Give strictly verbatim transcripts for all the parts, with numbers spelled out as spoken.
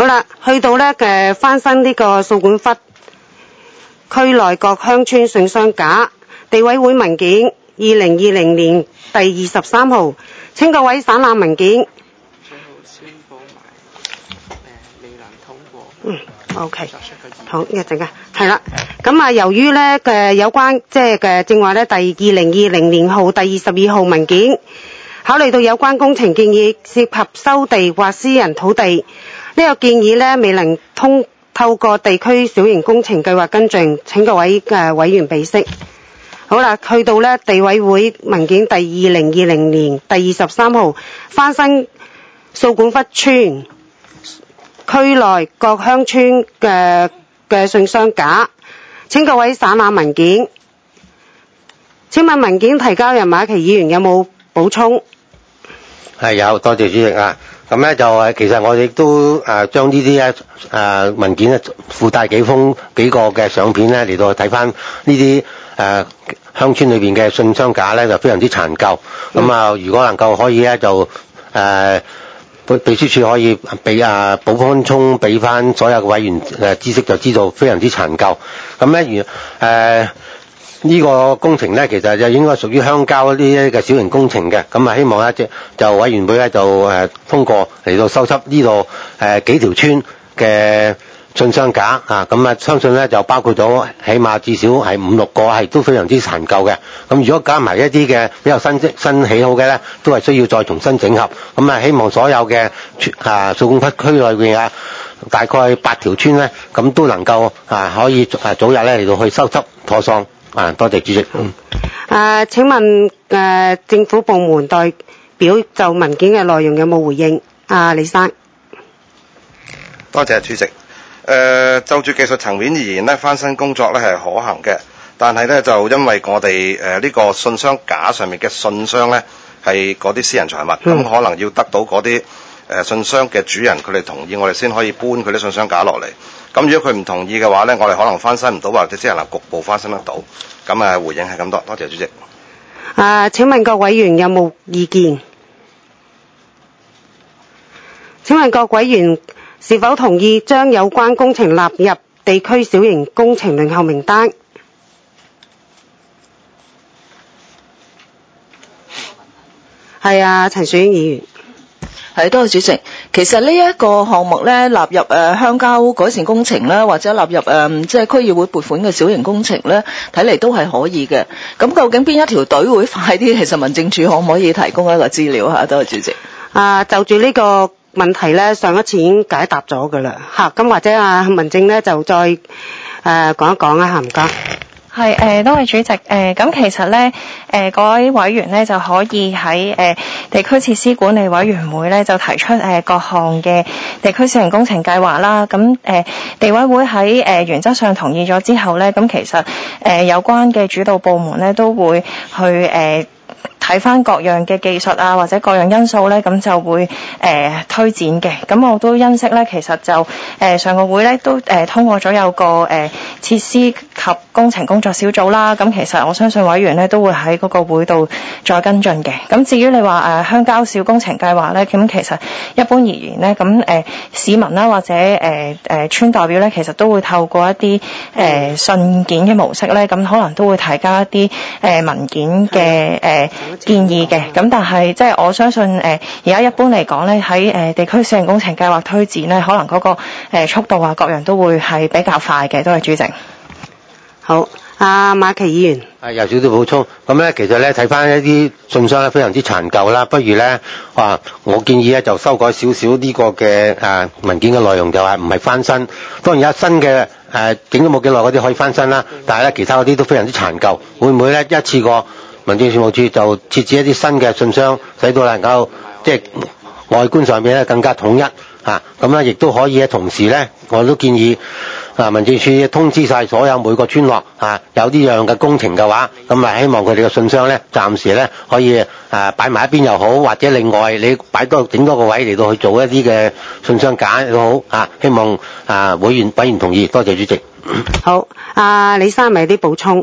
啦，去到咧嘅翻新呢個掃管笏區內各鄉村信箱架，地委會文件二零二零年第二十三號，請各位省覽文件。 最後宣佈埋誒未能通過。 嗯 ，OK， 好，一陣間係啦。咁啊，由於咧嘅有關即係嘅正話咧第二零二零年號第二十二號文件，考慮到有關工程建議涉及收地或私人土地，呢、這個建議咧未能通透過地區小型工程計劃跟進，請各位嘅委員備悉。好啦，去到咧地委會文件第二零二零年第二十三號，翻新掃管笏村區內各鄉村嘅嘅信箱架，請各位省覽文件。請問文件提交人馬其議員有冇補充？ 係有，多謝主席啊。咁咧就誒，其實我哋都誒將呢啲咧誒文件咧附帶幾封幾個嘅相片咧嚟到睇翻呢啲誒鄉村裏邊嘅信箱架咧，就非常之殘舊。咁、嗯、啊，如果能夠可以咧，就誒。呃秘書處可以俾啊補翻充俾翻所有嘅委員誒知識，就知道非常之殘舊。咁咧，如誒呢個工程咧，其實就應該屬於鄉郊呢啲嘅小型工程嘅。咁啊，希望咧就就委員會咧就誒通過嚟到收葺呢度誒幾條村嘅信箱架啊。咁啊，相信咧就包括咗起碼至少係五六個係都非常之殘舊嘅。咁如果加埋一啲嘅比較新新起好嘅咧，都係需要再重新整合。咁啊，希望所有嘅啊掃管笏區內邊啊，大概八條村咧，咁都能夠啊可以啊早日咧嚟到去收葺妥當。啊，多謝主席。嗯。 誒，請問誒、呃、政府部門代表就文件嘅內容有冇回應？啊，李生。 多謝主席。誒、呃，就住技術層面而言咧，翻新工作咧係可行嘅，但係咧就因為我哋誒呢個信箱架上面嘅信箱咧係嗰啲私人財物，咁、嗯、可能要得到嗰啲誒信箱嘅主人佢哋同意，我哋先可以搬佢啲信箱架落嚟。咁如果佢唔同意嘅話咧，我哋可能翻新唔到，或者只係能局部翻新得到。咁啊，回應係咁多，多謝主席。 啊，請問各委員有冇意見？請問各委員是否同意將有關工程納入地區小型工程輪候名單？係啊，陳樹英議員。 係，多謝主席。其實呢一個項目咧納入誒、呃、鄉郊改善工程啦，或者納入誒、呃、即係區議會撥款嘅小型工程咧，睇嚟都係可以嘅。咁究竟邊一條隊會快啲？其實民政處可唔可以提供一個資料嚇？多謝主席。啊，就住呢個問題咧，上一次已經解答咗㗎啦嚇。咁或者啊，民政咧就再誒、呃、講一講啊嚇，唔該。 係誒，多位主席誒，咁、呃、其實咧誒、呃，各位委員咧就可以喺誒、呃、地區設施管理委員會咧就提出誒、呃、各項嘅地區小型工程計劃啦。咁誒、呃、地委會喺誒、呃、原則上同意咗之後咧，咁其實誒、呃、有關嘅主導部門咧都會去誒。呃睇翻各樣嘅技術啊，或者各樣因素咧，咁就會誒、呃、推展嘅。咁我都欣悉咧，其實就誒、呃、上個會咧都誒、呃、通過咗有個誒、呃、設施及工程工作小組啦。咁其實我相信委員咧都會喺嗰個會度再跟進嘅。咁至於你話誒、呃、鄉郊小工程計劃咧，咁其實一般而言咧，咁誒、呃、市民啦或者誒誒、呃、村代表咧，其實都會透過一啲誒、呃、信件嘅模式咧，咁可能都會提交一啲誒、呃、文件嘅誒。呃建議嘅，咁但係即係我相信誒，而、呃、家一般嚟講咧，喺誒、呃、地區小型工程計劃推展咧，可能嗰、那個誒、呃、速度啊，各樣都會係比較快嘅。多謝主席。 好，阿馬琪議員。 係有少少補充，咁咧其實咧睇翻一啲信箱咧非常之殘舊啦，不如咧話我建議咧就修改少少呢個嘅誒、呃、文件嘅內容，就係唔係翻新。當然有新嘅誒整咗冇幾耐嗰啲可以翻新啦，但係咧其他嗰啲都非常之殘舊，會唔會咧一次過？民政事務處就設置一啲新嘅信箱，使到能夠即係外觀上面咧更加統一嚇。咁咧亦都可以咧，同時咧我都建議啊民政處通知晒所有每個村落啊有呢樣嘅工程嘅話，咁啊希望佢哋嘅信箱咧暫時咧可以啊擺埋一邊又好，或者另外你擺多整多個位嚟到去做一啲嘅信箱架都好啊。希望啊會員委員同意，多謝主席。 好，阿李生咪有啲補充。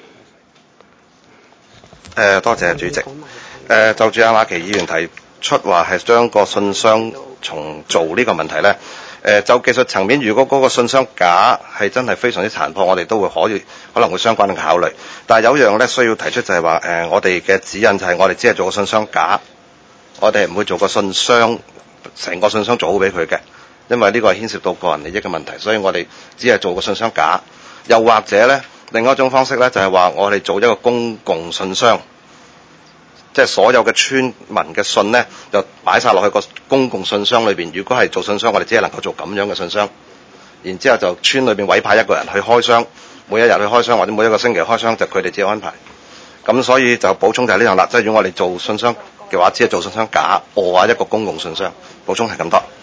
誒、呃，多謝主席。誒、呃，就住阿馬琪議員提出話係將個信箱重做呢個問題咧，誒、 呃、就技術層面，如果嗰個信箱架係真係非常之殘破，我哋都會可以可能會相關嘅考慮。但係有樣咧需要提出就係話誒，我哋嘅指引就係我哋只係做個信箱架，我哋唔會做個信箱，成個信箱做好俾佢嘅，因為呢個係牽涉到個人利益嘅問題，所以我哋只係做個信箱架。又或者咧，另外一種方式咧就係話我哋做一個公共信箱。即係所有嘅村民嘅信呢，就擺晒落去個公共信箱裏邊。如果係做信箱，我哋只係能夠做咁樣嘅信箱。然之後就村裏邊委派一個人去開箱，每一日去開箱或者每一個星期開箱，就佢哋自己安排。咁所以就補充就係呢樣啦。即係如果我哋做信箱嘅話，只係做信箱架，或者一個公共信箱。補充係咁多。誒、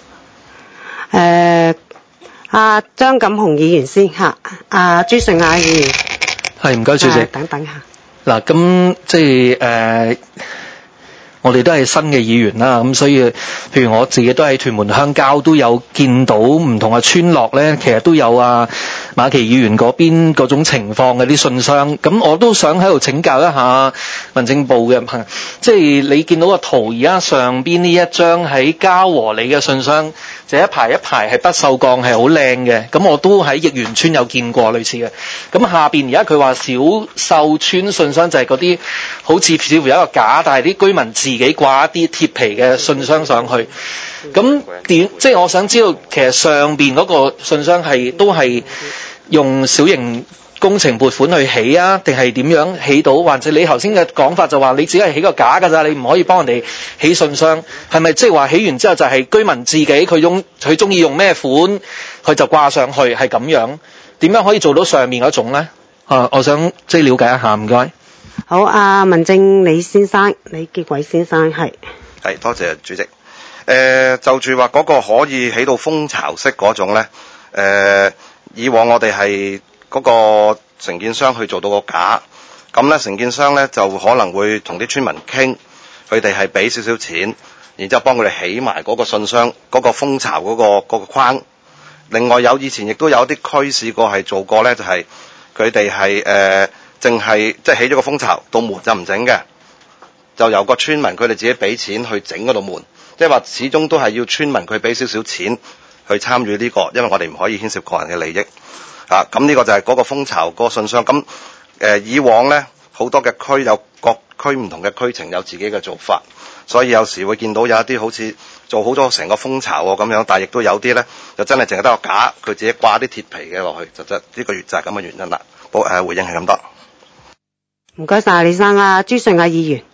呃，阿張錦雄議員先嚇，阿朱順雅議員。 係，唔該主席。 呃、等等下。 嗱，咁即係誒、呃，我哋都係新嘅議員啦，咁所以譬如我自己都喺屯門鄉郊都有見到唔同嘅村落咧，其實都有啊馬琪議員嗰邊嗰種情況嘅啲信箱，咁我都想喺度請教一下民政部嘅朋友，即係你見到個圖而家上邊呢一張喺嘉和里嘅信箱，就一排一排係不鏽鋼係好靚嘅，咁我都喺益源村有見過類似嘅。咁下邊而家佢話小秀村信箱就係嗰啲好似似乎有一個架，但係啲居民自己掛一啲鐵皮嘅信箱上去。咁點即係我想知道，其實上邊嗰個信箱係都係用小型工程撥款去起啊，定係點樣起到？或者你頭先嘅講法就話你只係起個架㗎咋，你唔可以幫人哋起信箱，係咪即係話起完之後就係居民自己佢用佢中意用咩款，佢就掛上去係咁樣？點樣可以做到上面嗰種咧？啊，我想即係了解一下，唔該。 好，阿民政李先生，李傑偉先生係。 係，多謝主席。誒、呃，就住話嗰個可以起到蜂巢式嗰種咧，誒、呃，以往我哋係嗰個承建商去做到個架，咁咧承建商咧就可能會同啲村民傾，佢哋係俾少少錢，然之後幫佢哋起埋嗰個信箱嗰、嗰個蜂巢嗰、嗰個嗰、嗰個框。另外有以前亦都有啲區試過係做過咧，就係佢哋係誒淨係即係起咗個蜂巢，道門就唔整嘅，就由個村民佢哋自己俾錢去整嗰道門，即係話始終都係要村民佢俾少少錢去參與呢、呢個，因為我哋唔可以牽涉個人嘅利益。啊，咁呢個就係嗰個蜂巢嗰個信箱。咁誒、呃、以往咧好多嘅區有各區唔同嘅區情有自己嘅做法，所以有時會見到有一啲好似做好咗成個蜂巢喎咁樣，但係亦都有啲咧就真係淨係得個架，佢自己掛啲鐵皮嘅落去，就就呢個月就係咁嘅原因啦。好，誒、呃、回應係咁多。 唔該晒李生啊，朱順雅議員。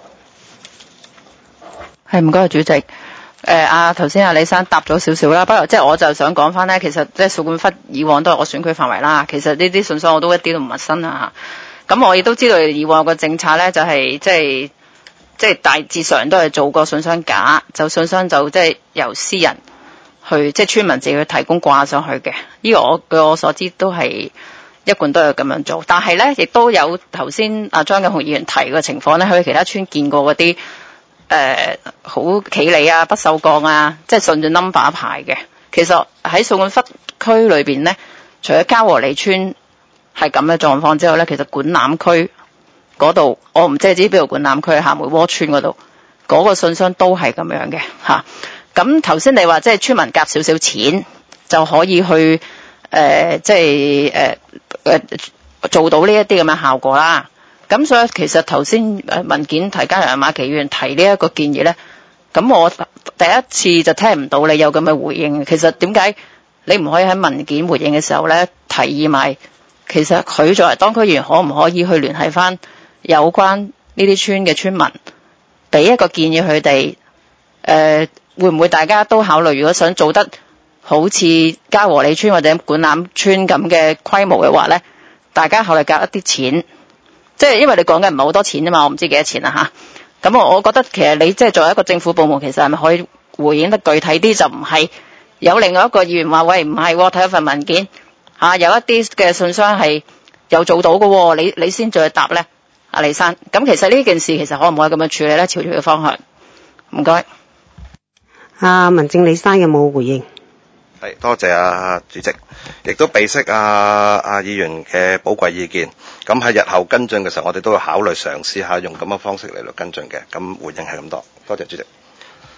係，唔該主席。誒啊頭先阿李生答咗少少啦，不過即係我就想講翻咧，其實即係掃管笏以往都係我選區範圍啦，其實呢啲信箱我都一啲都唔陌生啊。咁我亦都知道以往個政策咧就係即係即係大致上都係做個信箱架，就信箱就即係由私人去即係村民自己去提供掛上去嘅。呢個我據我所知都係一貫都有咁樣做，但係咧亦都有頭先阿張錦雄議員提嘅情況咧，去其他村見過嗰啲。誒、呃、好企理啊，不鏽鋼啊，即係順住 number 牌嘅。其實喺掃管笏區裏邊咧，除咗嘉和里村係咁嘅狀況之後咧，其實管欖區嗰度，我唔知係知邊度管欖區，廈門窩村嗰度嗰個信箱都係咁樣嘅嚇。咁頭先你話即係村民夾少少錢就可以去誒、呃，即係誒誒做到呢一啲咁嘅效果啦。咁所以其實頭先誒文件提交人馬琪議員提呢一個建議咧，咁我第一次就聽唔到你有咁嘅回應。其實點解你唔可以喺文件回應嘅時候咧提議埋？其實佢作為當區議員，可唔可以去聯繫翻有關呢啲村嘅村民，俾一個建議佢哋？誒、呃、會唔會大家都考慮？如果想做得好似嘉和里村或者管欖村咁嘅規模嘅話咧，大家考慮夾一啲錢。即係因為你講嘅唔係好多錢啫嘛，我唔知幾多錢啊吓。咁我我覺得其實你即係作為一個政府部門，其實係咪可以回應得具體啲？就唔係有另外一個議員話喂唔係，睇一份文件吓、啊，有一啲嘅信箱係有做到嘅，你你先再答咧，阿李生。咁其實呢件事其實可唔可以咁樣處理咧？朝住嘅方向，唔該。 阿民政李生有冇回應？ 係，多謝啊主席，亦都備悉啊啊議員嘅寶貴意見。咁喺日後跟進嘅時候，我哋都會考慮嘗試下用咁嘅方式嚟到跟進嘅。咁回應係咁多，多謝主席。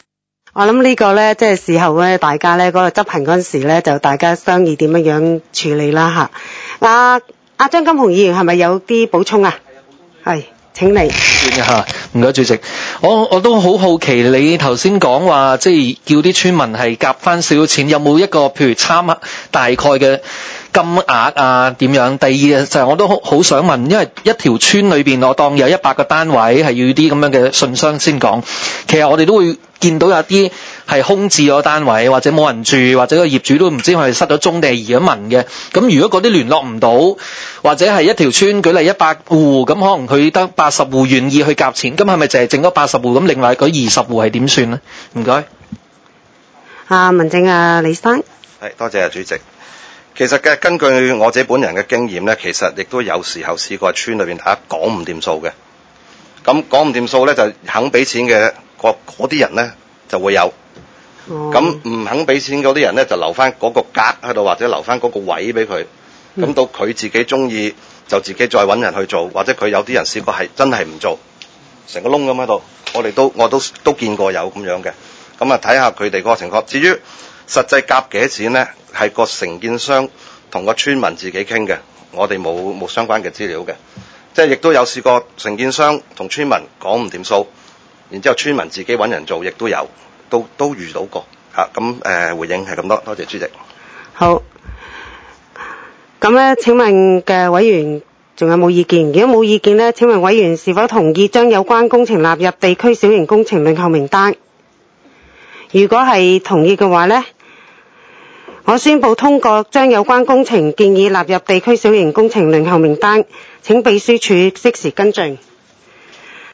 我諗呢個呢，即係事後咧，大家呢嗰個執行嗰陣時呢，就大家商議點樣樣處理啦吓。阿阿張金雄議員係咪有啲補充啊？係，請你。 嚇，唔該主席。我我都好好奇，你頭先講話即係叫啲村民係夾翻少少錢，有冇一個譬如參大概嘅金額啊點樣？第二就係我都好好想問，因為一條村裏邊我當有一百個單位係要啲咁樣嘅信箱先講，其實我哋都會見到有啲係空置咗單位，或者冇人住，或者個業主都唔知係失咗蹤定係移咗民嘅。咁如果嗰啲聯絡唔到，或者係一條村舉例一百戶，咁可能佢得八十戶願意去夾錢，咁係咪就係剩咗八十戶？咁另外嗰二十戶係點算呢？唔該。 啊，民政啊，李生。 係，多謝啊，主席。其實嘅根據我自己本人嘅經驗咧，其實亦都有時候試過村裏邊大家講唔掂數嘅。咁講唔掂數咧，就肯俾錢嘅嗰啲人咧就會有。咁唔、嗯、肯俾錢嗰啲人咧，就留翻嗰個格喺度，或者留翻嗰個位俾佢。咁、嗯、到佢自己中意，就自己再揾人去做，或者佢有啲人試過係真係唔做，成個窿咁喺度。我哋都我都都見過有咁樣嘅。咁啊睇下佢哋嗰個情況。至於實際夾幾多錢咧，係個承建商同個村民自己傾嘅，我哋冇冇相關嘅資料嘅。即係亦都有試過承建商同村民講唔掂數，然之後村民自己揾人做，亦都有，都都遇到過嚇。咁、啊、誒、呃、回應係咁多，多謝主席。 好。咁咧，請問嘅委員仲有冇意見？如果冇意見咧，請問委員是否同意將有關工程納入地區小型工程輪候名單？如果係同意嘅話咧，我宣布通過將有關工程建議納入地區小型工程輪候名單，請秘書處適時跟進。